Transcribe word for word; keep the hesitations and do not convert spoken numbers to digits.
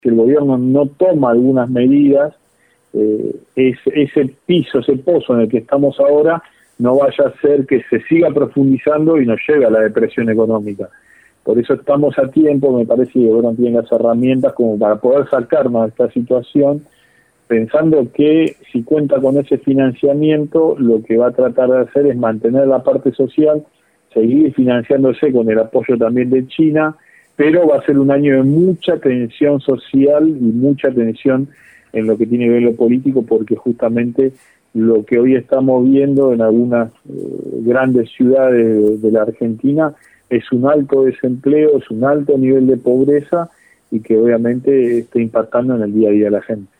si el gobierno no toma algunas medidas, eh, es, ese piso, ese pozo en el que estamos ahora, no vaya a ser que se siga profundizando y nos lleve a la depresión económica. Por eso estamos a tiempo, me parece que el gobierno tiene las herramientas como para poder sacarnos de esta situación, pensando que si cuenta con ese financiamiento, lo que va a tratar de hacer es mantener la parte social, seguir financiándose con el apoyo también de China, pero va a ser un año de mucha tensión social y mucha tensión en lo que tiene que ver lo político, porque justamente lo que hoy estamos viendo en algunas eh, grandes ciudades de, de la Argentina es un alto desempleo, es un alto nivel de pobreza y que obviamente está impactando en el día a día de la gente.